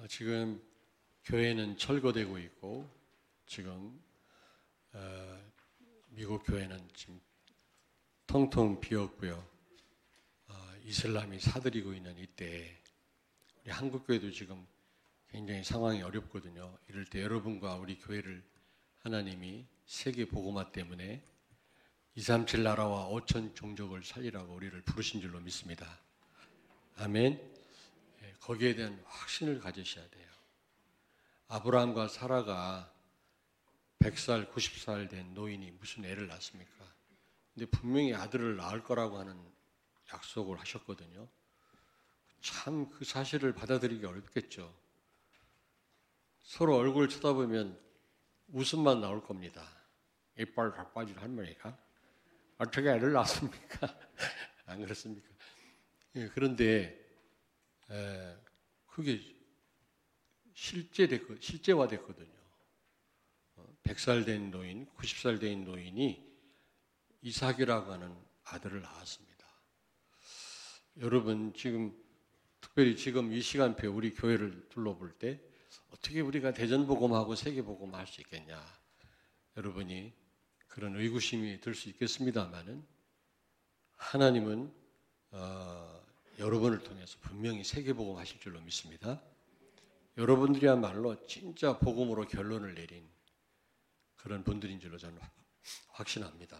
지금 교회는 철거되고 있고 지금 미국 교회는 지금 텅텅 비었고요. 이슬람이 사들이고 있는 이때 우리 한국 교회도 지금 굉장히 상황이 어렵거든요. 이럴 때 여러분과 우리 교회를 하나님이 세계 복음화 때문에 237 나라와 5천 종족을 살리라고 우리를 부르신 줄로 믿습니다. 아멘. 거기에 대한 확신을 가지셔야 돼요. 아브라함과 사라가 100살, 90살 된 노인이 무슨 애를 낳습니까? 근데 분명히 아들을 낳을 거라고 하는 약속을 하셨거든요. 참 그 사실을 받아들이기 어렵겠죠. 서로 얼굴 쳐다보면 웃음만 나올 겁니다. 이빨 다 빠진 할머니가 어떻게 애를 낳습니까? 안 그렇습니까? 그런데 그게 실제화됐거든요. 100살 된 노인, 90살 된 노인이 이삭이라고 하는 아들을 낳았습니다. 여러분 특별히 지금 이 시간표에 우리 교회를 둘러볼 때 어떻게 우리가 대전복음하고 세계복음 할 수 있겠냐. 여러분이 그런 의구심이 들 수 있겠습니다만은 하나님은 여러분을 통해서 분명히 세계복음 하실 줄로 믿습니다. 여러분들이야말로 진짜 복음으로 결론을 내린 그런 분들인 줄로 저는 확신합니다.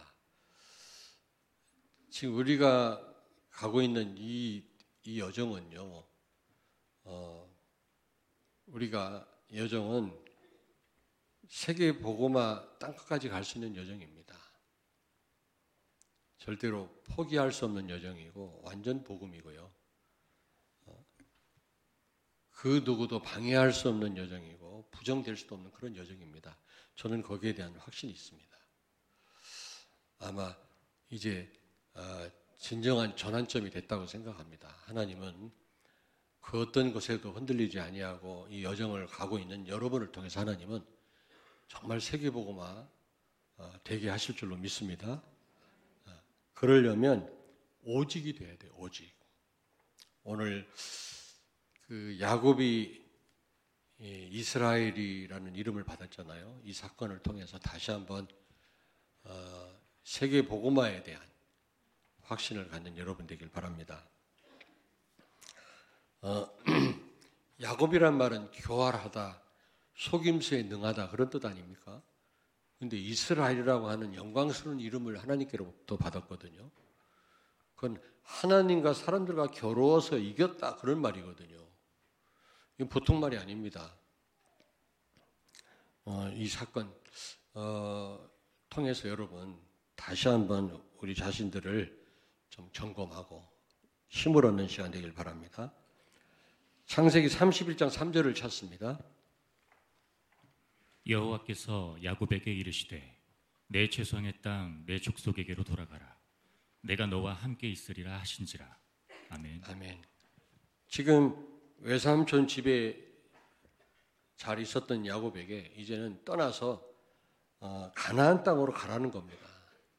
지금 우리가 가고 있는 이 여정은요, 우리가 여정은 세계 복음화 땅끝까지 갈 수 있는 여정입니다. 절대로 포기할 수 없는 여정이고 완전 복음이고요. 그 누구도 방해할 수 없는 여정이고 부정될 수도 없는 그런 여정입니다. 저는 거기에 대한 확신이 있습니다. 아마 이제 진정한 전환점이 됐다고 생각합니다. 하나님은 그 어떤 것에도 흔들리지 아니하고 이 여정을 가고 있는 여러분을 통해서 하나님은 정말 세계복음화 되게 하실 줄로 믿습니다. 그러려면 오직이 돼야 돼요. 오직. 오늘 그 야곱이 이스라엘이라는 이름을 받았잖아요. 이 사건을 통해서 다시 한번 세계 복음화에 대한 확신을 갖는 여러분 되길 바랍니다. 야곱이란 말은 교활하다, 속임수에 능하다 그런 뜻 아닙니까? 그런데 이스라엘이라고 하는 영광스러운 이름을 하나님께로부터 받았거든요. 그건 하나님과 사람들과 겨루어서 이겼다 그런 말이거든요. 이건 보통 말이 아닙니다. 이 사건 통해서 여러분 다시 한번 우리 자신들을 좀 점검하고 힘을 얻는 시간 되길 바랍니다. 창세기 31장 3절을 찾습니다. 여호와께서 야곱에게 이르시되 내 최소한의 땅 내 족속에게로 돌아가라. 내가 너와 함께 있으리라 하신지라. 아멘. 아멘. 지금 외삼촌 집에 잘 있었던 야곱에게 이제는 떠나서 가나안 땅으로 가라는 겁니다.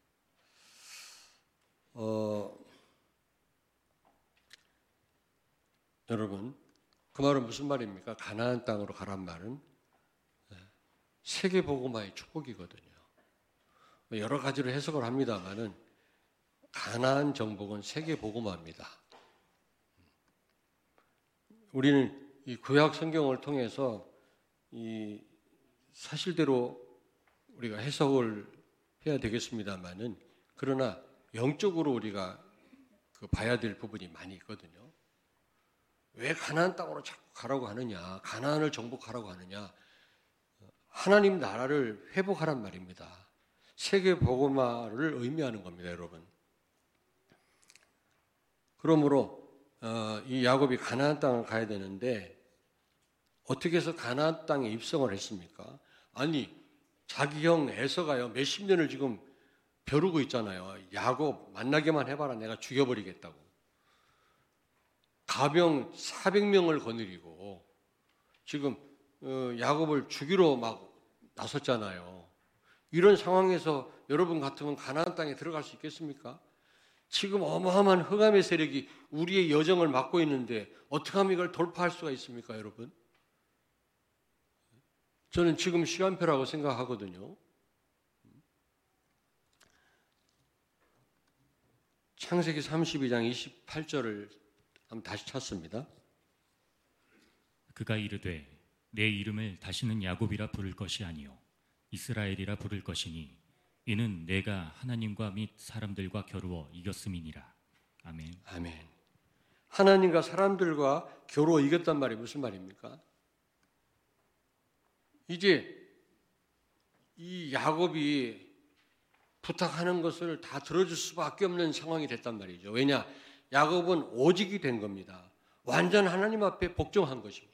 여러분, 그 말은 무슨 말입니까? 가나안 땅으로 가란 말은 세계 복음화의 축복이거든요. 여러 가지로 해석을 합니다만은 가나안 정복은 세계 복음화입니다. 우리는 이 구약 성경을 통해서 이 사실대로 우리가 해석을 해야 되겠습니다만은 그러나 영적으로 우리가 봐야 될 부분이 많이 있거든요. 왜 가나안 땅으로 자꾸 가라고 하느냐? 가나안을 정복하라고 하느냐? 하나님 나라를 회복하란 말입니다. 세계 복음화를 의미하는 겁니다, 여러분. 그러므로 이 야곱이 가나안 땅을 가야 되는데 어떻게 해서 가나안 땅에 입성을 했습니까? 아니 자기 형 에서가요 몇십 년을 지금 벼르고 있잖아요. 야곱 만나게만 해봐라 내가 죽여버리겠다고. 가병 400명을 거느리고 지금 야곱을 죽이러 막 나섰잖아요. 이런 상황에서 여러분 같으면 가나안 땅에 들어갈 수 있겠습니까? 지금 어마어마한 흑암의 세력이 우리의 여정을 막고 있는데 어떻게 하면 이걸 돌파할 수가 있습니까, 여러분? 저는 지금 시간표라고 생각하거든요. 창세기 32장 28절을 한번 다시 찾습니다. 그가 이르되 내 이름을 다시는 야곱이라 부를 것이 아니요 이스라엘이라 부를 것이니 이는 내가 하나님과 및 사람들과 겨루어 이겼음이니라. 아멘. 아멘. 하나님과 사람들과 겨루어 이겼단 말이 무슨 말입니까? 이제 이 야곱이 부탁하는 것을 다 들어줄 수밖에 없는 상황이 됐단 말이죠. 왜냐? 야곱은 오직이 된 겁니다. 완전 하나님 앞에 복종한 것입니다.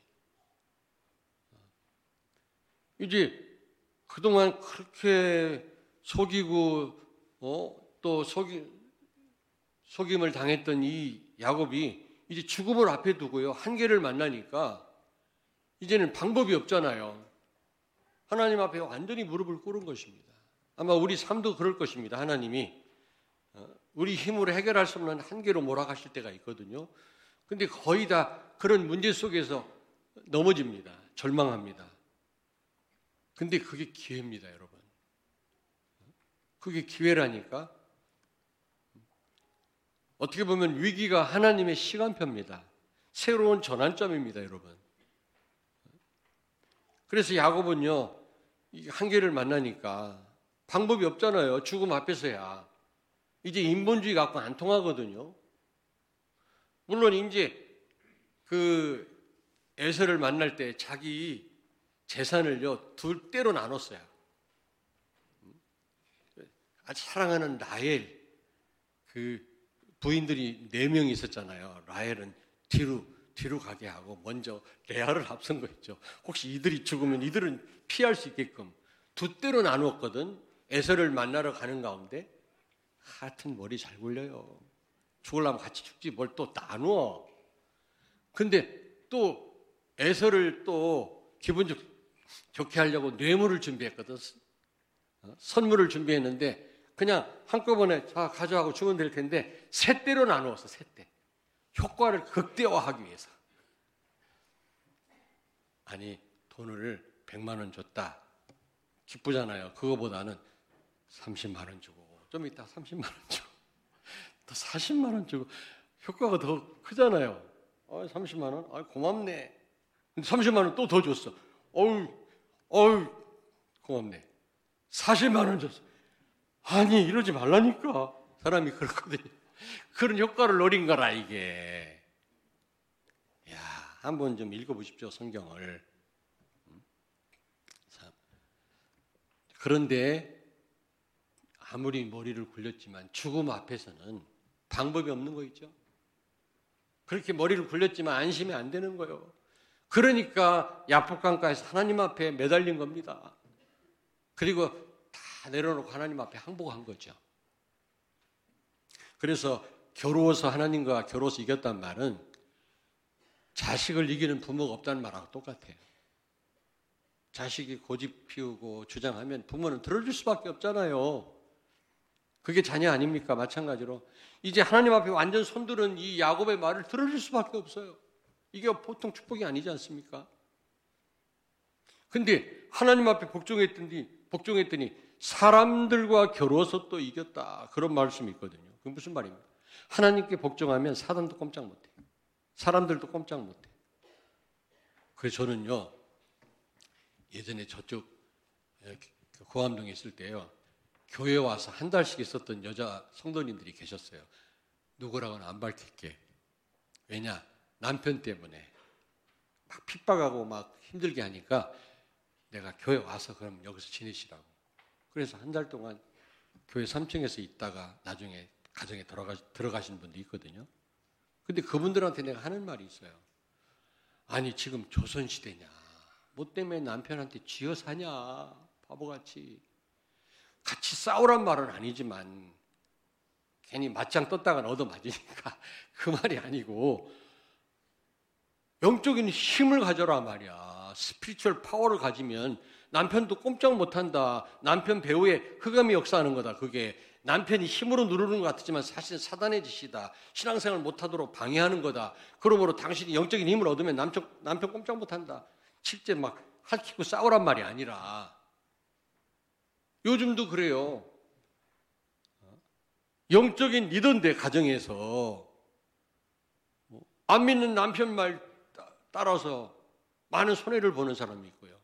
이제 그동안 그렇게 속이고 또 속임을 당했던 이 야곱이 이제 죽음을 앞에 두고요. 한계를 만나니까 이제는 방법이 없잖아요. 하나님 앞에 완전히 무릎을 꿇은 것입니다. 아마 우리 삶도 그럴 것입니다. 하나님이 우리 힘으로 해결할 수 없는 한계로 몰아가실 때가 있거든요. 근데 거의 다 그런 문제 속에서 넘어집니다. 절망합니다. 근데 그게 기회입니다, 여러분. 그게 기회라니까. 어떻게 보면 위기가 하나님의 시간표입니다. 새로운 전환점입니다, 여러분. 그래서 야곱은요, 이 한계를 만나니까 방법이 없잖아요. 죽음 앞에서야. 이제 인본주의 갖고 안 통하거든요. 물론 이제 그 에서를 만날 때 자기 재산을요, 둘 대로 나눴어요. 아주 사랑하는 라헬, 그 부인들이 4명이 있었잖아요. 라헬은 뒤로 가게 하고 먼저 레아를 앞선 거 있죠. 혹시 이들이 죽으면 이들은 피할 수 있게끔 두 대로 나누었거든. 에서를 만나러 가는 가운데 하여튼 머리 잘 굴려요. 죽으려면 같이 죽지 뭘 또 나누어. 근데 또 에서를 또 기분 좋게 하려고 뇌물을 준비했거든. 선물을 준비했는데 그냥 한꺼번에 자 가져가고 주면 될 텐데 세 대로 나누었어. 세 대. 효과를 극대화하기 위해서. 아니 돈을 100만 원 줬다. 기쁘잖아요. 그거보다는 30만 원 주고 좀 이따 30만 원 주고 또 40만 원 주고 효과가 더 크잖아요. 30만 원? 고맙네. 근데 30만 원 또 더 줬어. 어우 고맙네. 40만 원 줬어. 아니 이러지 말라니까. 사람이 그렇거든요. 그런 효과를 노린 거라 이게. 야, 한번 좀 읽어보십시오 성경을. 그런데 아무리 머리를 굴렸지만 죽음 앞에서는 방법이 없는 거 있죠. 그렇게 머리를 굴렸지만 안심이 안 되는 거예요. 그러니까 야복강가에서 하나님 앞에 매달린 겁니다. 그리고 다 내려놓고 하나님 앞에 항복한 거죠. 그래서 겨루어서 하나님과 겨루어서 이겼단 말은 자식을 이기는 부모가 없다는 말하고 똑같아요. 자식이 고집 피우고 주장하면 부모는 들어줄 수밖에 없잖아요. 그게 자녀 아닙니까? 마찬가지로 이제 하나님 앞에 완전 손들은 이 야곱의 말을 들어줄 수밖에 없어요. 이게 보통 축복이 아니지 않습니까? 근데 하나님 앞에 복종했더니 사람들과 겨루어서 또 이겼다. 그런 말씀이 있거든요. 그게 무슨 말입니까? 하나님께 복종하면 사단도 꼼짝 못해. 사람들도 꼼짝 못해. 그래서 저는요, 예전에 저쪽 고암동에 있을 때요, 교회 와서 한 달씩 있었던 여자 성도님들이 계셨어요. 누구라고는 안 밝힐게. 왜냐? 남편 때문에 막 핍박하고 막 힘들게 하니까 내가 교회 와서 그럼 여기서 지내시라고. 그래서 한 달 동안 교회 3층에서 있다가 나중에 가정에 들어가신 분도 있거든요. 근데 그분들한테 내가 하는 말이 있어요. 아니 지금 조선시대냐. 뭐 때문에 남편한테 쥐어 사냐. 바보같이. 같이 싸우란 말은 아니지만 괜히 맞짱 떴다가 얻어맞으니까 그 말이 아니고 영적인 힘을 가져라 말이야. 스피리추얼 파워를 가지면 남편도 꼼짝 못한다. 남편 배후에 흑암이 역사하는 거다. 그게 남편이 힘으로 누르는 것 같지만 사실은 사단의 짓이다. 신앙생활 못하도록 방해하는 거다. 그러므로 당신이 영적인 힘을 얻으면 남편 꼼짝 못한다. 실제 막 핥히고 싸우란 말이 아니라 요즘도 그래요. 영적인 리더인데 가정에서 안 믿는 남편 말 따라서 많은 손해를 보는 사람이 있고요.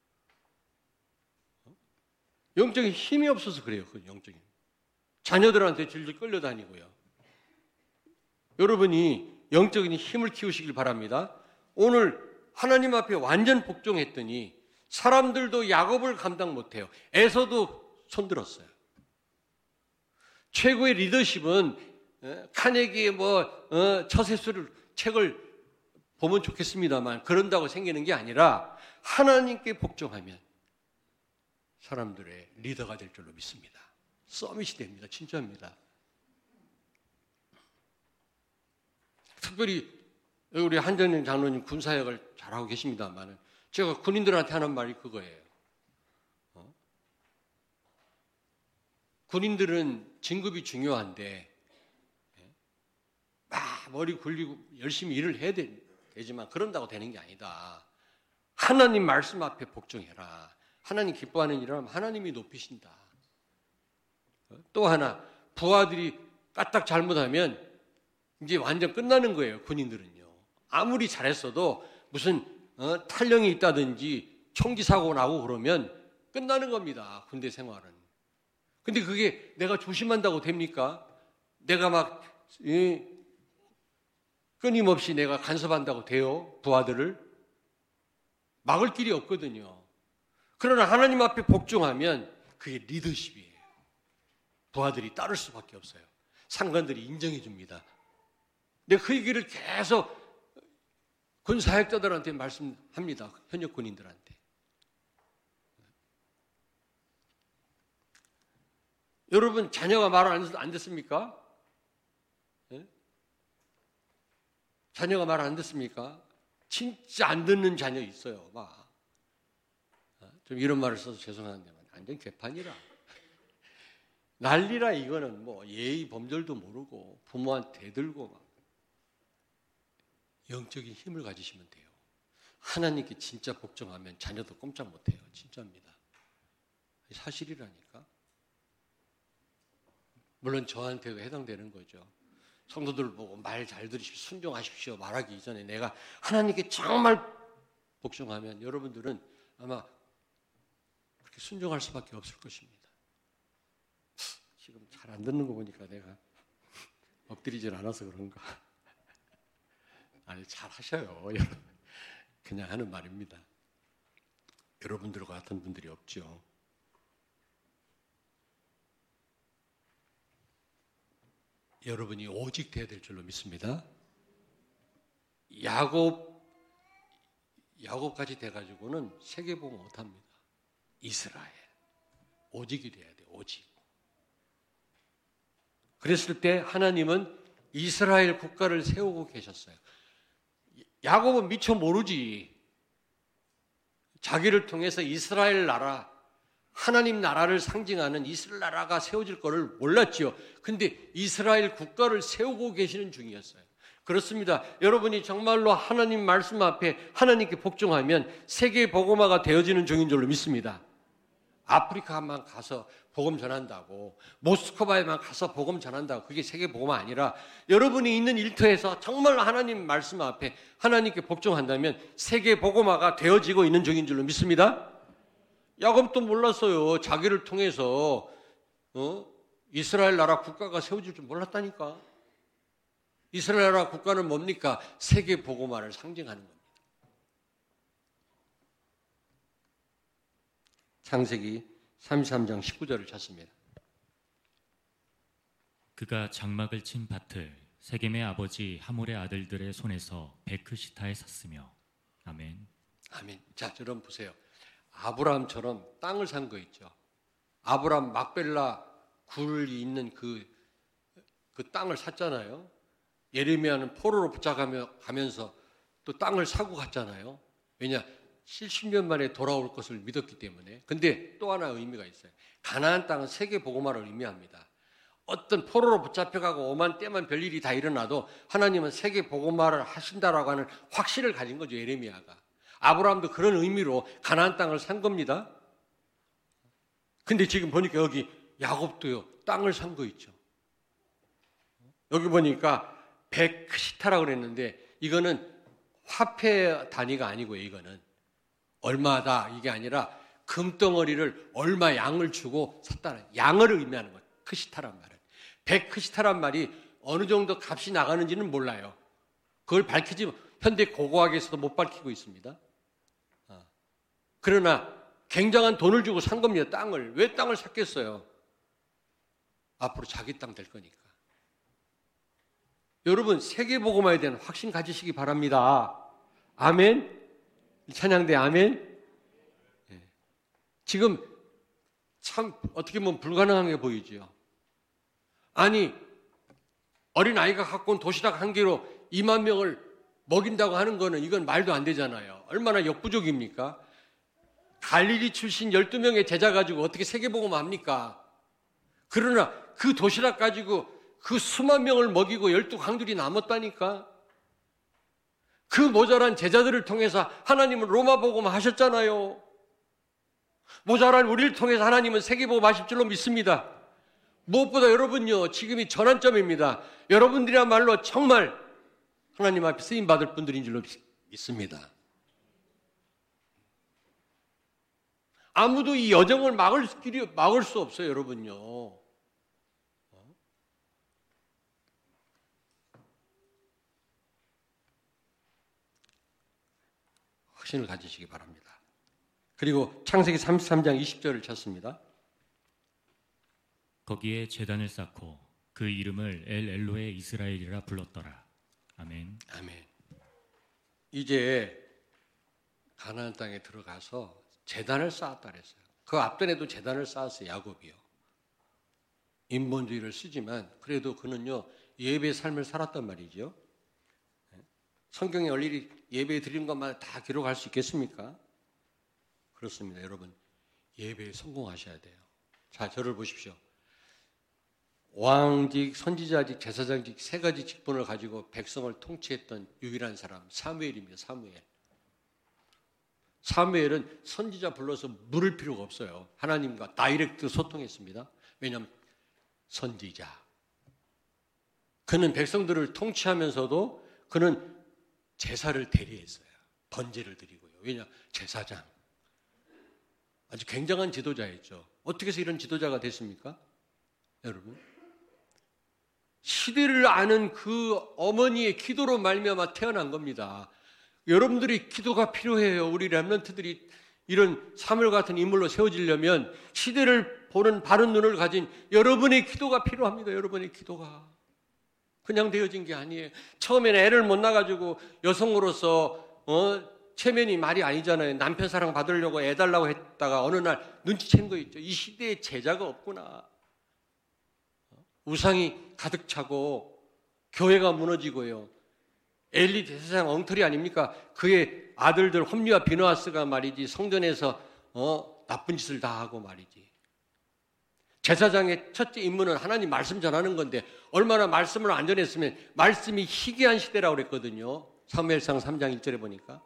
영적인 힘이 없어서 그래요. 그 영적인 자녀들한테 질질 끌려다니고요. 여러분이 영적인 힘을 키우시길 바랍니다. 오늘 하나님 앞에 완전 복종했더니 사람들도 야곱을 감당 못해요. 에서도 손들었어요. 최고의 리더십은 카네기의 처세술 책을 보면 좋겠습니다만 그런다고 생기는 게 아니라 하나님께 복종하면 사람들의 리더가 될 줄로 믿습니다. 서밋이 됩니다. 진짜입니다. 특별히 우리 한전영 장로님 군사역을 잘하고 계십니다만 제가 군인들한테 하는 말이 그거예요. 군인들은 진급이 중요한데 막 머리 굴리고 열심히 일을 해야 되지만 그런다고 되는 게 아니다. 하나님 말씀 앞에 복종해라. 하나님 기뻐하는 일을 하면 하나님이 높이신다. 또 하나 부하들이 까딱 잘못하면 이제 완전 끝나는 거예요. 군인들은요. 아무리 잘했어도 무슨 탈령이 있다든지 총기 사고 나고 그러면 끝나는 겁니다. 군대 생활은. 근데 그게 내가 조심한다고 됩니까? 내가 막 끊임없이 내가 간섭한다고 돼요? 부하들을? 막을 길이 없거든요. 그러나 하나님 앞에 복종하면 그게 리더십이에요. 부하들이 따를 수밖에 없어요. 상관들이 인정해 줍니다. 내가 그 얘기를 계속 군 사역자들한테 말씀합니다. 현역 군인들한테. 여러분 자녀가 말을 안 듣습니까? 네? 자녀가 말 안 듣습니까? 진짜 안 듣는 자녀 있어요. 막. 좀 이런 말을 써서 죄송한데 완전 개판이라. 난리라. 이거는 뭐 예의 범절도 모르고 부모한테 대들고 막. 영적인 힘을 가지시면 돼요. 하나님께 진짜 복종하면 자녀도 꼼짝 못해요. 진짜입니다. 사실이라니까. 물론 저한테도 해당되는 거죠. 성도들 보고 말 잘 들으십시오. 순종하십시오. 말하기 이전에 내가 하나님께 정말 복종하면 여러분들은 아마 그렇게 순종할 수밖에 없을 것입니다. 지금 잘 안 듣는 거 보니까 내가 엎드리질 않아서 그런가. 아니 잘 하셔요. 여러분. 그냥 하는 말입니다. 여러분들과 같은 분들이 없죠. 여러분이 오직 돼야 될 줄로 믿습니다. 야곱까지 돼가지고는 세계복음 못합니다. 이스라엘 오직이 돼야 돼요. 오직. 그랬을 때 하나님은 이스라엘 국가를 세우고 계셨어요. 야곱은 미처 모르지. 자기를 통해서 이스라엘 나라, 하나님 나라를 상징하는 이스라엘 나라가 세워질 것을 몰랐지요. 근데 이스라엘 국가를 세우고 계시는 중이었어요. 그렇습니다. 여러분이 정말로 하나님 말씀 앞에 하나님께 복종하면 세계 복음화가 되어지는 중인 줄로 믿습니다. 아프리카만 가서 복음 전한다고, 모스크바에만 가서 복음 전한다고, 그게 세계 복음화 아니라 여러분이 있는 일터에서 정말 하나님 말씀 앞에 하나님께 복종한다면 세계 복음화가 되어지고 있는 중인 줄로 믿습니다. 야곱도 몰랐어요. 자기를 통해서 이스라엘 나라 국가가 세워질 줄 몰랐다니까. 이스라엘 나라 국가는 뭡니까? 세계 복음화를 상징하는 겁니다. 창세기 33장 19절을 찾습니다. 그가 장막을 친 밭을 세겜의 아버지 하몰의 아들들의 손에서 베크시타에 샀으며. 아멘. 아멘. 자, 여러분 보세요. 아브라함처럼 땅을 산 거 있죠. 아브라함 막벨라 굴이 있는 그 땅을 샀잖아요. 예레미야는 포로로 붙잡아가면서 또 땅을 사고 갔잖아요. 왜냐? 70년 만에 돌아올 것을 믿었기 때문에. 근데 또 하나 의미가 있어요. 가나안 땅은 세계 복음화를 의미합니다. 어떤 포로로 붙잡혀가고 오만 때만 별일이 다 일어나도 하나님은 세계 복음화를 하신다라고 하는 확신을 가진 거죠. 예레미야가. 아브라함도 그런 의미로 가나안 땅을 산 겁니다. 근데 지금 보니까 여기 야곱도요, 땅을 산 거 있죠. 여기 보니까 백시타라고 그랬는데 이거는 화폐 단위가 아니고요. 이거는 얼마다 이게 아니라 금덩어리를 얼마 양을 주고 샀다는 양을 의미하는 거예요. 크시타란 말은. 백크시타란 말이 어느 정도 값이 나가는지는 몰라요. 그걸 밝히지 현대 고고학에서도 못 밝히고 있습니다. 그러나 굉장한 돈을 주고 산 겁니다. 땅을. 왜 땅을 샀겠어요? 앞으로 자기 땅 될 거니까. 여러분 세계복음화에 대한 확신 가지시기 바랍니다. 아멘. 찬양대 아멘. 지금 참 어떻게 보면 불가능한 게 보이죠. 아니 어린아이가 갖고 온 도시락 한 개로 2만 명을 먹인다고 하는 거는 이건 말도 안 되잖아요. 얼마나 역부족입니까? 갈릴리 출신 12명의 제자 가지고 어떻게 세계복음 합니까? 그러나 그 도시락 가지고 그 수만 명을 먹이고 12강들이 남았다니까. 그 모자란 제자들을 통해서 하나님은 로마복음 하셨잖아요. 모자란 우리를 통해서 하나님은 세계복음 하실 줄로 믿습니다. 무엇보다 여러분요, 지금이 전환점입니다. 여러분들이야말로 정말 하나님 앞에 쓰임받을 분들인 줄로 믿습니다. 아무도 이 여정을 막을 수 없어요, 여러분요. 확신을 가지시기 바랍니다. 그리고 창세기 33장 20절을 찾습니다. 거기에 제단을 쌓고 그 이름을 엘 엘로에 이스라엘이라 불렀더라. 아멘. 아멘. 이제 가나안 땅에 들어가서 제단을 쌓았다 그랬어요. 그 앞전에도 제단을 쌓았어요. 야곱이요. 인본주의를 쓰지만 그래도 그는요 예배의 삶을 살았단 말이죠. 성경에 얼일이 예배 드리는 것만 다 기록할 수 있겠습니까? 그렇습니다. 여러분 예배에 성공하셔야 돼요. 자, 저를 보십시오. 왕직, 선지자직, 제사장직 세 가지 직분을 가지고 백성을 통치했던 유일한 사람 사무엘입니다. 사무엘은 선지자 불러서 물을 필요가 없어요. 하나님과 다이렉트 소통했습니다. 왜냐하면 선지자. 그는 백성들을 통치하면서도 그는 제사를 대리했어요. 번제를 드리고요. 왜냐? 제사장. 아주 굉장한 지도자였죠. 어떻게 해서 이런 지도자가 됐습니까? 여러분. 시대를 아는 그 어머니의 기도로 말미암아 태어난 겁니다. 여러분들이 기도가 필요해요. 우리 렘넌트들이 이런 사무엘 같은 인물로 세워지려면 시대를 보는 바른 눈을 가진 여러분의 기도가 필요합니다. 여러분의 기도가. 그냥 되어진 게 아니에요. 처음에는 애를 못 낳아가지고 여성으로서 체면이 말이 아니잖아요. 남편 사랑 받으려고 애 달라고 했다가 어느 날 눈치챈 거 있죠. 이 시대에 제자가 없구나. 우상이 가득 차고 교회가 무너지고요. 엘리 대제사장 엉터리 아닙니까? 그의 아들들 홈리와 비느하스가 말이지 성전에서 나쁜 짓을 다 하고 말이지. 제사장의 첫째 임무는 하나님 말씀 전하는 건데 얼마나 말씀을 안 전했으면 말씀이 희귀한 시대라고 그랬거든요. 사무엘상 3장 1절에 보니까.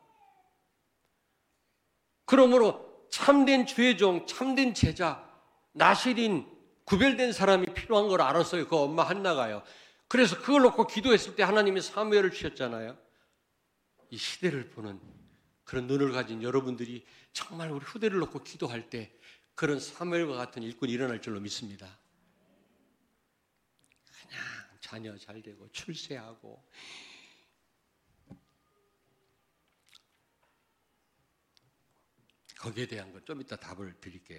그러므로 참된 주의 종, 참된 제자, 나실인 구별된 사람이 필요한 걸 알았어요. 그 엄마 한나가요. 그래서 그걸 놓고 기도했을 때 하나님이 사무엘을 주셨잖아요. 이 시대를 보는 그런 눈을 가진 여러분들이 정말 우리 후대를 놓고 기도할 때 그런 사무엘과 같은 일꾼이 일어날 줄로 믿습니다. 그냥 자녀 잘 되고 출세하고 거기에 대한 건 좀 이따 답을 드릴게요.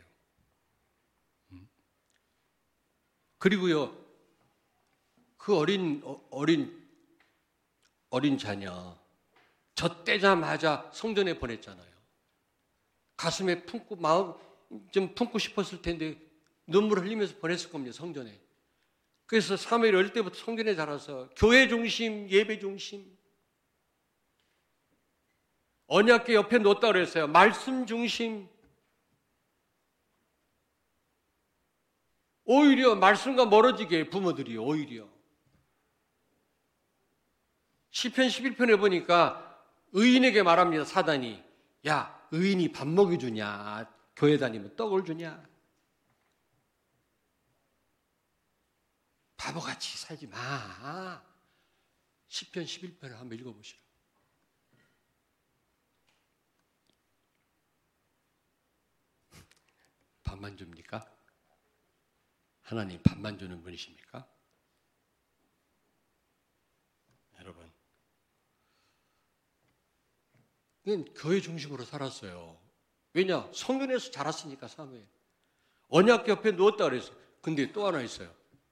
그리고요, 그 어린 자녀 젖대자마자 성전에 보냈잖아요. 가슴에 품고 마음 좀 품고 싶었을 텐데 눈물 흘리면서 보냈을 겁니다. 성전에. 그래서 사무엘이 어릴 때부터 성전에 자라서 교회 중심, 예배 중심, 언약궤 옆에 놓았다고 그랬어요. 말씀 중심. 오히려 말씀과 멀어지게 해요, 부모들이 오히려. 시편 11편에 보니까 의인에게 말합니다. 사단이 야, 의인이 밥 먹여주냐? 교회 다니면 떡을 주냐? 바보같이 살지 마. 시편 11편을 한번 읽어보시라. 밥만 줍니까? 하나님 밥만 주는 분이십니까? 여러분, 그냥 교회 중심으로 살았어요. 왜냐? 성전에서 자랐으니까. 사무엘 언약 옆에 누웠다 그랬어요. 근데 또 하나 있어요.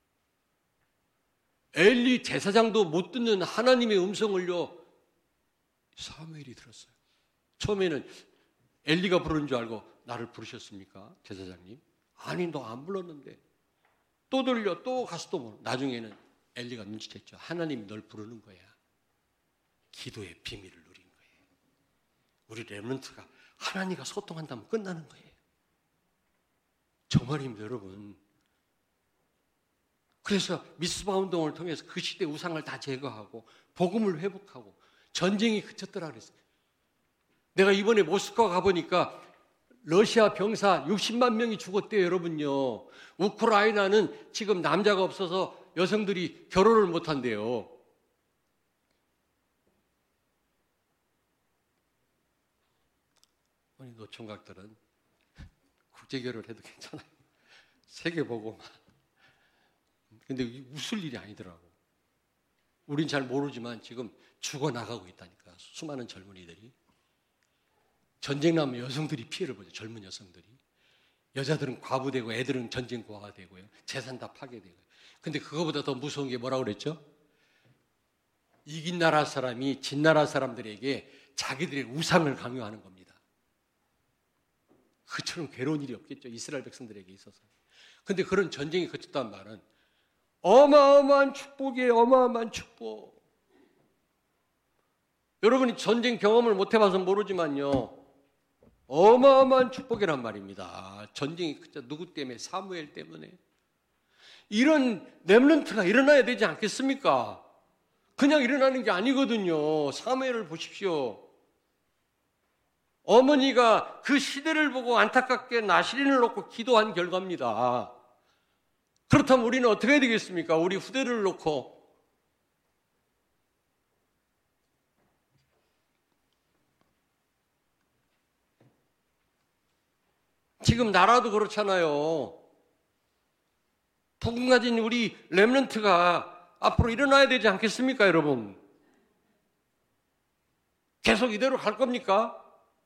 엘리 제사장도 못 듣는 하나님의 음성을요, 사무엘이 들었어요. 처음에는 엘리가 부르는 줄 알고, 나를 부르셨습니까? 제사장님? 아니, 너 안 불렀는데. 또 들려, 또 가서 또 모르. 나중에는 엘리가 눈치챘죠. 하나님이 널 부르는 거야. 기도의 비밀을 누린 거예요. 우리 렘넌트가 하나님과 소통한다면 끝나는 거예요. 저 말입니다, 여러분. 그래서 미스바 운동을 통해서 그 시대 우상을 다 제거하고 복음을 회복하고 전쟁이 그쳤더라 그랬어요. 내가 이번에 모스크바 가보니까 러시아 병사 60만 명이 죽었대요, 여러분요. 우크라이나는 지금 남자가 없어서 여성들이 결혼을 못한대요. 우리 노총각들은 국제결혼을 해도 괜찮아요. 세계 보고만. 근데 웃을 일이 아니더라고. 우린 잘 모르지만 지금 죽어나가고 있다니까. 수많은 젊은이들이. 전쟁 나면 여성들이 피해를 보죠. 젊은 여성들이. 여자들은 과부되고 애들은 전쟁 고아가 되고요. 재산 다 파괴되고요. 근데 그거보다 더 무서운 게 뭐라고 그랬죠? 이긴 나라 사람이 진 나라 사람들에게 자기들의 우상을 강요하는 겁니다. 그처럼 괴로운 일이 없겠죠. 이스라엘 백성들에게 있어서. 근데 그런 전쟁이 그쳤다는 말은 어마어마한 축복이에요. 어마어마한 축복. 여러분이 전쟁 경험을 못 해봐서 모르지만요. 어마어마한 축복이란 말입니다. 전쟁이 누구 때문에? 사무엘 때문에. 이런 렘넌트가 일어나야 되지 않겠습니까? 그냥 일어나는 게 아니거든요. 사무엘을 보십시오. 어머니가 그 시대를 보고 안타깝게 나시린을 놓고 기도한 결과입니다. 그렇다면 우리는 어떻게 해야 되겠습니까? 우리 후대를 놓고. 지금 나라도 그렇잖아요. 복음 가진 우리 렘넌트가 앞으로 일어나야 되지 않겠습니까, 여러분? 계속 이대로 갈 겁니까?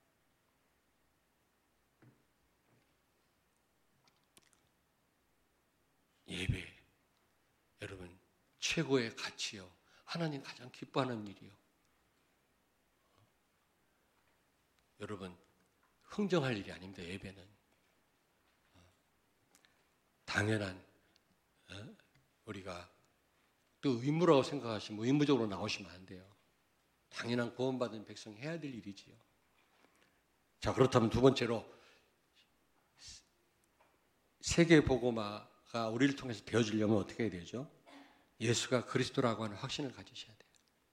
예배, 여러분, 최고의 가치요. 하나님 가장 기뻐하는 일이요. 여러분, 흥정할 일이 아닙니다, 예배는. 당연한, 우리가 또 의무라고 생각하시면 의무적으로 나오시면 안 돼요. 당연한 구원받은 백성이 해야 될 일이지요. 자, 그렇다면 두 번째로, 세계 복음화가 우리를 통해서 되어지려면 어떻게 해야 되죠? 예수가 그리스도라고 하는 확신을 가지셔야 돼요.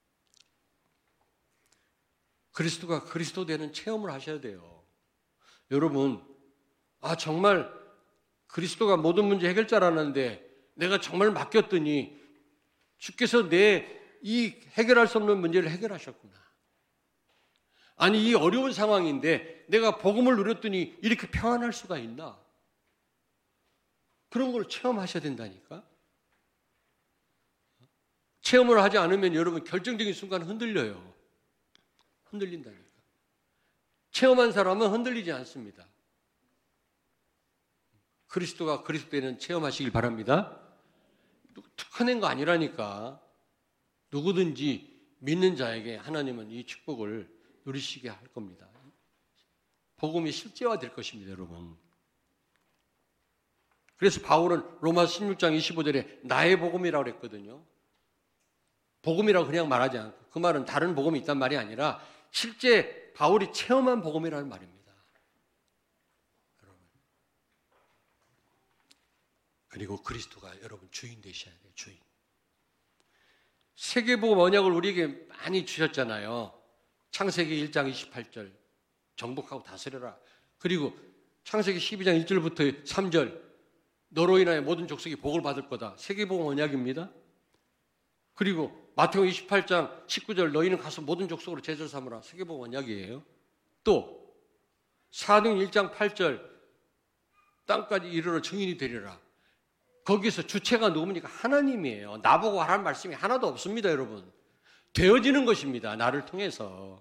그리스도가 그리스도 되는 체험을 하셔야 돼요. 여러분, 정말 그리스도가 모든 문제 해결자라는데 내가 정말 맡겼더니 주께서 내 이 해결할 수 없는 문제를 해결하셨구나. 아니, 이 어려운 상황인데 내가 복음을 누렸더니 이렇게 평안할 수가 있나? 그런 걸 체험하셔야 된다니까. 체험을 하지 않으면 여러분 결정적인 순간 흔들려요. 흔들린다니까. 체험한 사람은 흔들리지 않습니다. 그리스도가 그리스도에는 체험하시길 바랍니다. 특화낸 거 아니라니까. 누구든지 믿는 자에게 하나님은 이 축복을 누리시게 할 겁니다. 복음이 실제화될 것입니다, 여러분. 그래서 바울은 로마서 16장 25절에 나의 복음이라고 그랬거든요. 복음이라고 그냥 말하지 않고, 그 말은 다른 복음이 있단 말이 아니라 실제 바울이 체험한 복음이라는 말입니다. 여러분. 그리고 그리스도가 여러분 주인 되셔야 돼요. 주인. 세계복음 언약을 우리에게 많이 주셨잖아요. 창세기 1장 28절. 정복하고 다스려라. 그리고 창세기 12장 1절부터 3절 너로 인하여 모든 족속이 복을 받을 거다. 세계복음 언약입니다. 그리고 마태복음 28장 19절 너희는 가서 모든 족속으로 제자를 삼으라. 세계복음 언약이에요. 또 사도행 1장 8절 땅까지 이르러 증인이 되리라. 거기서 주체가 누굽니까? 하나님이에요. 나보고 하라는 말씀이 하나도 없습니다, 여러분. 되어지는 것입니다. 나를 통해서.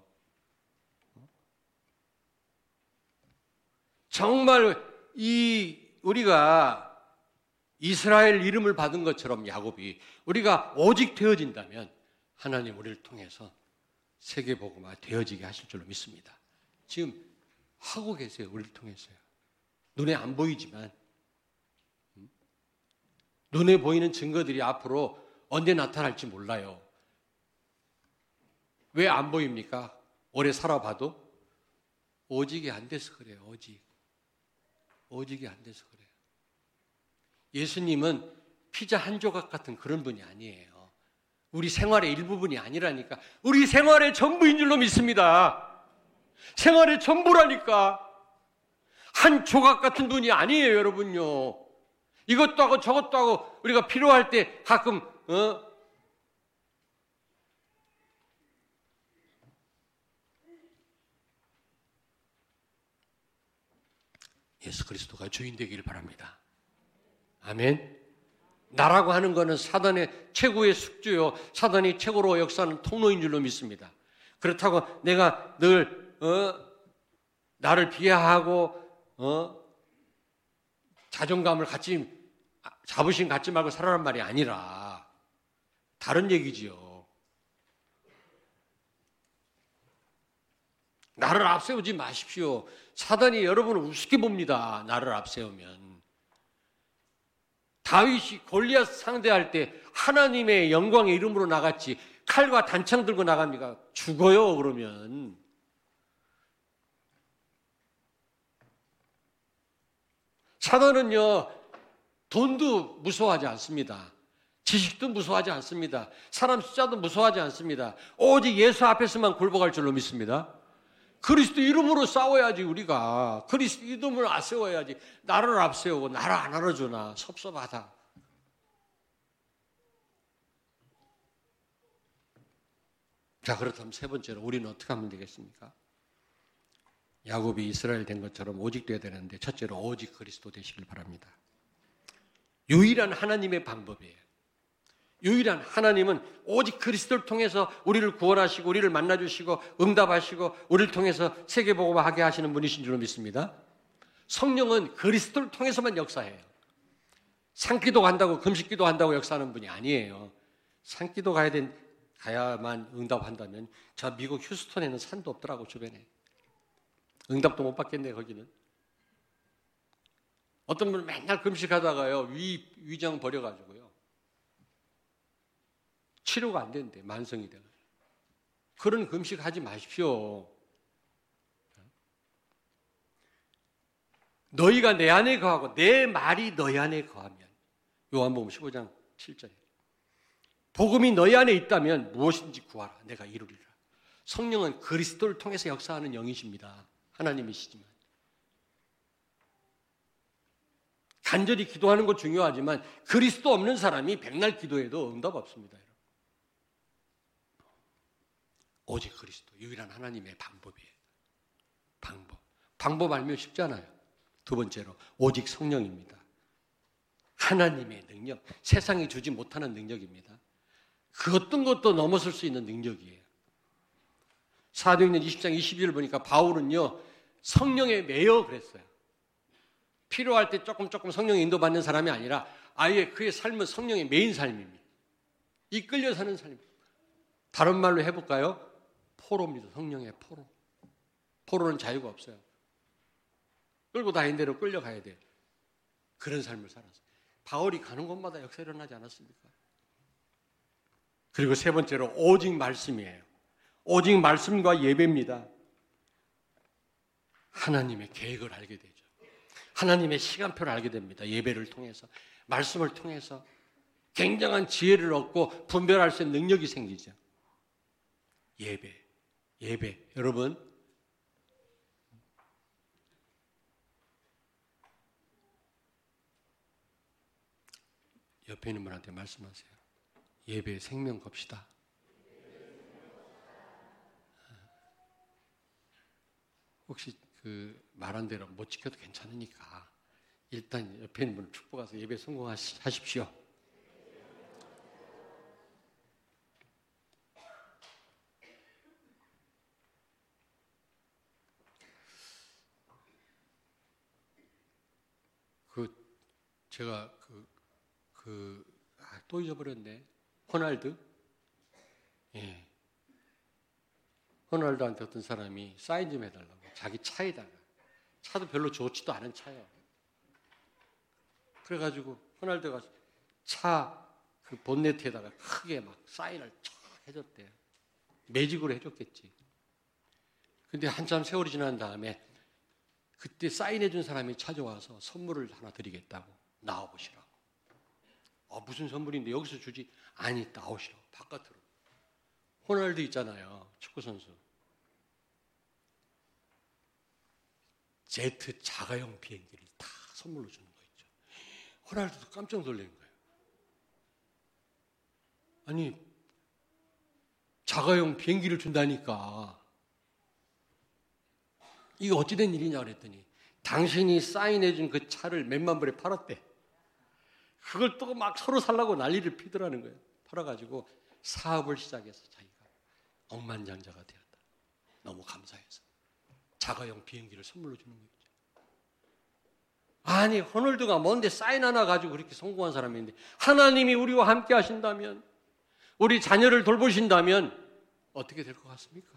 정말 우리가 이스라엘 이름을 받은 것처럼 야곱이 우리가 오직 되어진다면 하나님 우리를 통해서 세계복음화 되어지게 하실 줄로 믿습니다. 지금 하고 계세요. 우리를 통해서요. 눈에 안 보이지만 눈에 보이는 증거들이 앞으로 언제 나타날지 몰라요. 왜 안 보입니까? 오래 살아봐도 오직이 안 돼서 그래요. 오직이 안 돼서 그래요. 예수님은 피자 한 조각 같은 그런 분이 아니에요. 우리 생활의 일부분이 아니라니까. 우리 생활의 전부인 줄로 믿습니다. 생활의 전부라니까. 한 조각 같은 분이 아니에요, 여러분요. 이것도 하고 저것도 하고 우리가 필요할 때 가끔 예수 그리스도가 주인 되기를 바랍니다. 아멘. 나라고 하는 것은 사단의 최고의 숙주요, 사단이 최고로 역사하는 통로인 줄로 믿습니다. 그렇다고 내가 늘 나를 비하하고 자존감을 자부심 갖지 말고 살아란 말이 아니라 다른 얘기지요. 나를 앞세우지 마십시오. 사단이 여러분을 우습게 봅니다. 나를 앞세우면. 다윗이 골리앗 상대할 때 하나님의 영광의 이름으로 나갔지 칼과 단창 들고 나갑니까? 죽어요, 그러면. 사단은요, 돈도 무서워하지 않습니다. 지식도 무서워하지 않습니다. 사람 숫자도 무서워하지 않습니다. 오직 예수 앞에서만 굴복할 줄로 믿습니다. 그리스도 이름으로 싸워야지 우리가. 그리스도 이름을 앞세워야지. 나를 앞세우고 나를 안 알아주나 섭섭하다. 자, 그렇다면 세 번째로 우리는 어떻게 하면 되겠습니까? 야곱이 이스라엘 된 것처럼 오직 되어야 되는데 첫째로 오직 그리스도 되시길 바랍니다. 유일한 하나님의 방법이에요. 유일한 하나님은 오직 그리스도를 통해서 우리를 구원하시고 우리를 만나주시고 응답하시고 우리를 통해서 세계복음화하게 하시는 분이신 줄로 믿습니다. 성령은 그리스도를 통해서만 역사해요. 산기도 간다고 금식기도 한다고 역사하는 분이 아니에요. 산기도 가야만 응답한다면 저 미국 휴스턴에는 산도 없더라고 주변에. 응답도 못 받겠네 거기는. 어떤 분은 맨날 금식하다가요 위장 버려가지고요 치료가 안 된대. 만성이 돼요. 그런 금식하지 마십시오. 너희가 내 안에 거하고 내 말이 너희 안에 거하면 요한복음 15장 7절에 복음이 너희 안에 있다면 무엇인지 구하라. 내가 이루리라. 성령은 그리스도를 통해서 역사하는 영이십니다. 하나님이시지만 간절히 기도하는 것 중요하지만 그리스도 없는 사람이 백날 기도해도 응답 없습니다. 오직 그리스도 유일한 하나님의 방법이에요. 방법 알면 쉽잖아요. 두 번째로 오직 성령입니다. 하나님의 능력, 세상이 주지 못하는 능력입니다. 그 어떤 것도 넘어설 수 있는 능력이에요. 사도행전 20장 22절 보니까 바울은요 성령에 매여 그랬어요. 필요할 때 조금 성령의 인도받는 사람이 아니라 아예 그의 삶은 성령에 매인 삶입니다. 이끌려 사는 삶입니다. 다른 말로 해볼까요? 포로입니다. 성령의 포로. 포로는 자유가 없어요. 끌고 다니는 대로 끌려가야 돼요. 그런 삶을 살았어요. 바울이 가는 곳마다 역사 일어나지 않았습니까? 그리고 세 번째로 오직 말씀이에요. 오직 말씀과 예배입니다. 하나님의 계획을 알게 되죠. 하나님의 시간표를 알게 됩니다. 예배를 통해서, 말씀을 통해서 굉장한 지혜를 얻고 분별할 수 있는 능력이 생기죠. 예배. 여러분, 옆에 있는 분한테 말씀하세요. 예배 생명 겁시다. 혹시 그 말한 대로 못 지켜도 괜찮으니까 일단 옆에 있는 분을 축복해서 예배 성공하십시오. 제가 또 잊어버렸네. 호날두? 예. 호날두한테 어떤 사람이 사인 좀 해달라고. 자기 차에다가. 차도 별로 좋지도 않은 차예요. 그래가지고 호날두가 차 그 본네트에다가 크게 막 사인을 쫙 해줬대요. 매직으로 해줬겠지. 근데 한참 세월이 지난 다음에 그때 사인해준 사람이 찾아와서 선물을 하나 드리겠다고. 나와보시라고. 무슨 선물인데 여기서 주지? 아니, 나오시라고. 바깥으로. 호날두 있잖아요. 축구선수. 제트 자가용 비행기를 다 선물로 주는 거 있죠. 호날두도 깜짝 놀란 거예요. 아니, 자가용 비행기를 준다니까. 이게 어찌된 일이냐 그랬더니 당신이 사인해준 그 차를 몇만 불에 팔았대. 그걸 또 막 서로 살라고 난리를 피더라는 거예요. 팔아가지고 사업을 시작해서 자기가 억만장자가 되었다. 너무 감사해서. 자가용 비행기를 선물로 주는 거죠. 아니, 호날두가 뭔데 사인 하나 가지고 그렇게 성공한 사람인데 하나님이 우리와 함께 하신다면, 우리 자녀를 돌보신다면 어떻게 될 것 같습니까?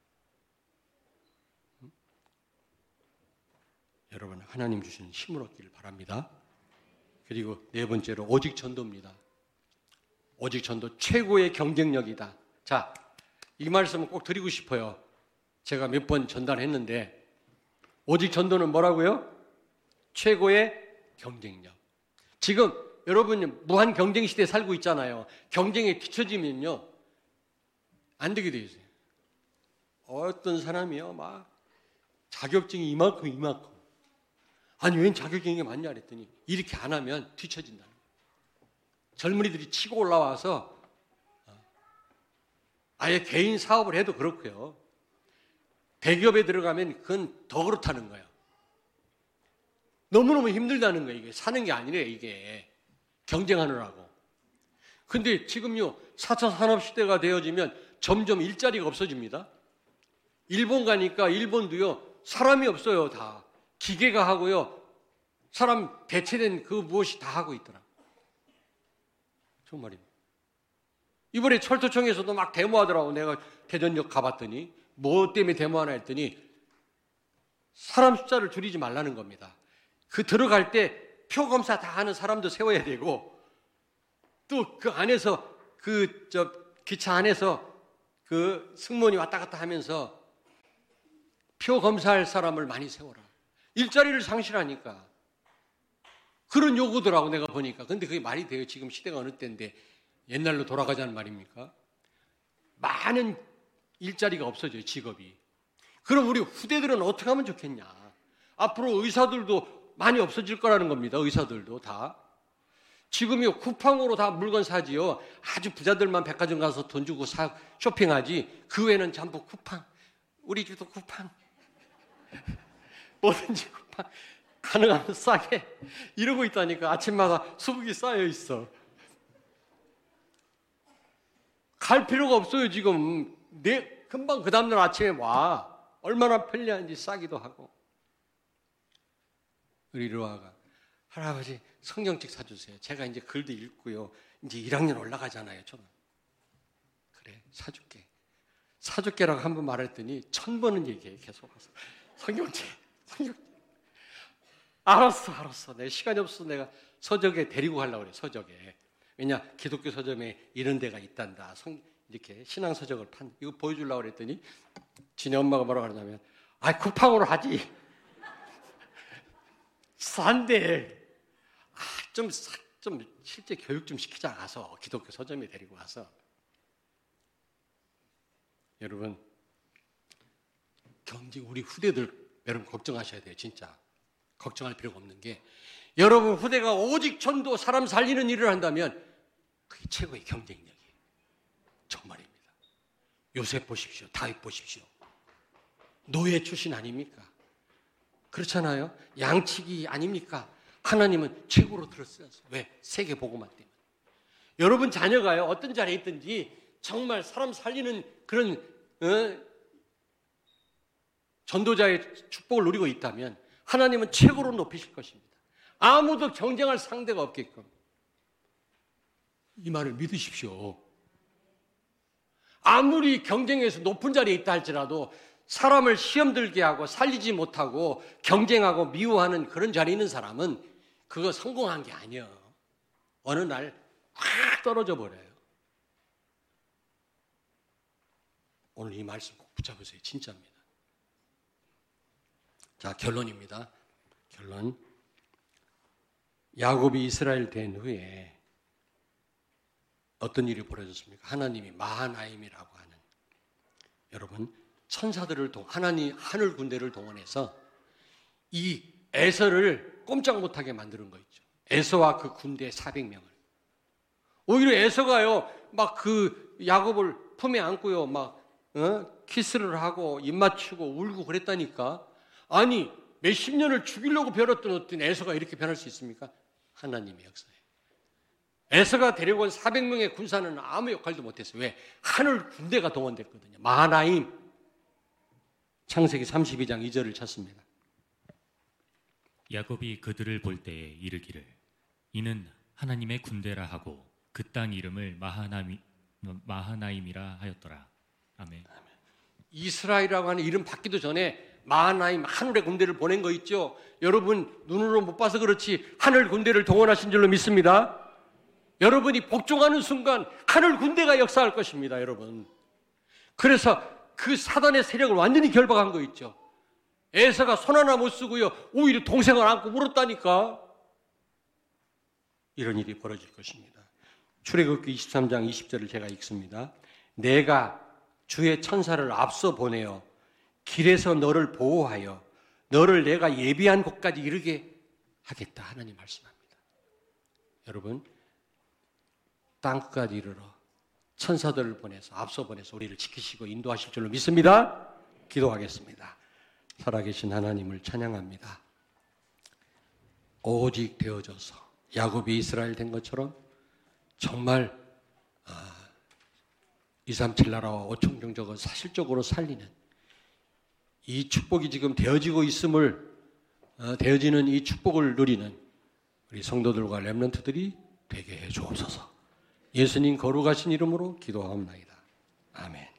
여러분, 하나님 주시는 힘을 얻기를 바랍니다. 그리고 네 번째로 오직 전도입니다. 오직 전도 최고의 경쟁력이다. 자, 이 말씀을 꼭 드리고 싶어요. 제가 몇 번 전달했는데 오직 전도는 뭐라고요? 최고의 경쟁력. 지금 여러분 무한 경쟁 시대에 살고 있잖아요. 경쟁에 뒤처지면요 안 되게 돼 있어요. 어떤 사람이요 막 자격증이 이만큼 아니 웬 자격증이 많냐 그랬더니 이렇게 안 하면 뒤처진다. 젊은이들이 치고 올라와서 아예 개인 사업을 해도 그렇고요. 대기업에 들어가면 그건 더 그렇다는 거예요. 너무너무 힘들다는 거예요. 이게 사는 게 아니래요. 이게 경쟁하느라고. 근데 지금요 4차 산업시대가 되어지면 점점 일자리가 없어집니다. 일본 가니까 일본도요 사람이 없어요. 다 기계가 하고요 사람 대체된 그 무엇이 다 하고 있더라. 정말입니다. 이번에 철도청에서도 막 데모하더라고. 내가 대전역 가봤더니 뭐 때문에 데모하나 했더니 사람 숫자를 줄이지 말라는 겁니다. 그 들어갈 때 표 검사 다 하는 사람도 세워야 되고 또 그 안에서 기차 안에서 그 승무원이 왔다 갔다 하면서 표 검사할 사람을 많이 세워라. 일자리를 상실하니까 그런 요구더라고 내가 보니까. 근데 그게 말이 돼요? 지금 시대가 어느 때인데 옛날로 돌아가자는 말입니까? 많은 일자리가 없어져요. 직업이. 그럼 우리 후대들은 어떻게 하면 좋겠냐? 앞으로 의사들도 많이 없어질 거라는 겁니다. 의사들도 다. 지금요 쿠팡으로 다 물건 사지요. 아주 부자들만 백화점 가서 돈 주고 쇼핑하지. 그 외에는 전부 쿠팡. 우리 집도 쿠팡. 뭐든지 쿠팡. 가능하면 싸게 이러고 있다니까. 아침마다 수북이 쌓여 있어. 갈 필요가 없어요. 지금 금방 그 다음날 아침에 와. 얼마나 편리한지 싸기도 하고. 우리 루아가 할아버지 성경책 사주세요. 제가 이제 글도 읽고요. 이제 1학년 올라가잖아요. 저는. 그래 사줄게. 사줄게라고 한 번 말했더니 1000번은 얘기해. 계속 와서 성경책. 알았어. 내 시간이 없어서 내가 서적에 데리고 가려고 그래. 서적에. 왜냐 기독교 서점에 이런 데가 있단다. 이렇게 신앙 서적을 이거 보여주려고 그랬더니 지네 엄마가 뭐라고 하냐면 쿠팡으로 하지. 싼데 좀 실제 교육 좀 시키자. 가서 기독교 서점에 데리고 와서. 여러분 경쟁 우리 후대들 여러분 걱정하셔야 돼요. 진짜 걱정할 필요가 없는 게 여러분 후대가 오직 전도 사람 살리는 일을 한다면 그게 최고의 경쟁력이에요. 정말입니다. 요셉 보십시오. 다윗 보십시오. 노예 출신 아닙니까? 그렇잖아요. 양치기 아닙니까? 하나님은 최고로 들었어요. 왜? 세계 복음화 때문에. 여러분 자녀가요, 어떤 자리에 있든지 정말 사람 살리는 그런 전도자의 축복을 누리고 있다면 하나님은 최고로 높이실 것입니다. 아무도 경쟁할 상대가 없게끔. 이 말을 믿으십시오. 아무리 경쟁에서 높은 자리에 있다 할지라도 사람을 시험 들게 하고 살리지 못하고 경쟁하고 미워하는 그런 자리에 있는 사람은 그거 성공한 게 아니에요. 어느 날 확 떨어져 버려요. 오늘 이 말씀 꼭 붙잡으세요. 진짜입니다. 자, 결론입니다. 결론. 야곱이 이스라엘 된 후에 어떤 일이 벌어졌습니까? 하나님이 마하나임이라고 하는, 여러분, 천사들을 하나님 하늘 군대를 동원해서 이 에서를 꼼짝 못하게 만드는 거 있죠. 에서와 그 군대 400명을. 오히려 에서가요, 막 그 야곱을 품에 안고요, 막 키스를 하고 입 맞추고 울고 그랬다니까. 아니, 몇십 년을 죽이려고 벼렸던 어떤 에서가 이렇게 변할 수 있습니까? 하나님의 역사예요. 에서가 데리고 온 400명의 군사는 아무 역할도 못했어요. 왜? 하늘 군대가 동원됐거든요. 마하나임. 창세기 32장 2절을 찾습니다. 야곱이 그들을 볼 때에 이르기를 이는 하나님의 군대라 하고 그 땅 이름을 마하나임이라 하였더라. 아멘. 이스라엘이라고 하는 이름 받기도 전에 마하나임, 하늘의 군대를 보낸 거 있죠. 여러분 눈으로 못 봐서 그렇지 하늘 군대를 동원하신 줄로 믿습니다. 여러분이 복종하는 순간 하늘 군대가 역사할 것입니다. 여러분. 그래서 그 사단의 세력을 완전히 결박한 거 있죠. 에서가 손 하나 못 쓰고요, 오히려 동생을 안고 울었다니까. 이런 일이 벌어질 것입니다. 출애굽기 23장 20절을 제가 읽습니다. 내가 주의 천사를 앞서 보내어 길에서 너를 보호하여 너를 내가 예비한 곳까지 이르게 하겠다. 하나님 말씀합니다. 여러분, 땅끝까지 이르러 천사들을 보내서 앞서 보내서 우리를 지키시고 인도하실 줄로 믿습니다. 기도하겠습니다. 살아계신 하나님을 찬양합니다. 오직 되어져서 야곱이 이스라엘 된 것처럼 정말 237 나라와 5천 종족을 사실적으로 살리는 이 축복이 지금 되어지고 있음을 되어지는 이 축복을 누리는 우리 성도들과 렘넌트들이 되게 해 주옵소서. 예수님 거룩하신 이름으로 기도하옵나이다. 아멘.